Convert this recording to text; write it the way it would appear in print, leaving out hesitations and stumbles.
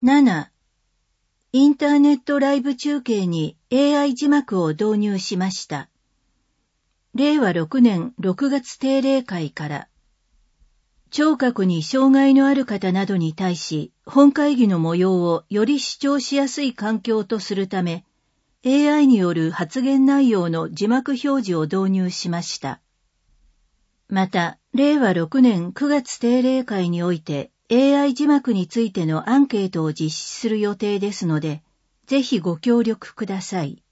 7. インターネットライブ中継に AI 字幕を導入しました。令和6年6月定例会から、聴覚に障害のある方などに対し、本会議の模様をより視聴しやすい環境とするため、AI による発言内容の字幕表示を導入しました。また、令和6年9月定例会において、AI 字幕についてのアンケートを実施する予定ですので、ぜひご協力ください。